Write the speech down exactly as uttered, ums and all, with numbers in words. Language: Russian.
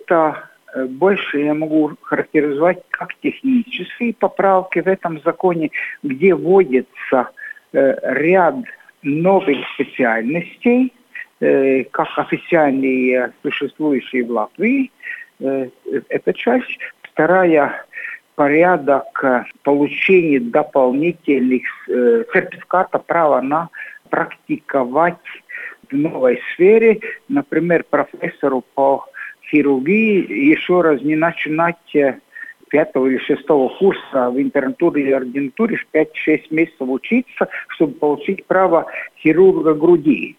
это больше я могу характеризовать как технические поправки в этом законе, где вводится ряд новых специальностей, как официальные, существующие в Латвии. Это часть. Вторая – порядок получения дополнительных сертификатов права на практиковать в новой сфере. Например, профессору по хирургии еще раз не начинать пятого или шестого курса в интернатуре или ординатуре, пять-шесть месяцев учиться, чтобы получить право хирурга груди.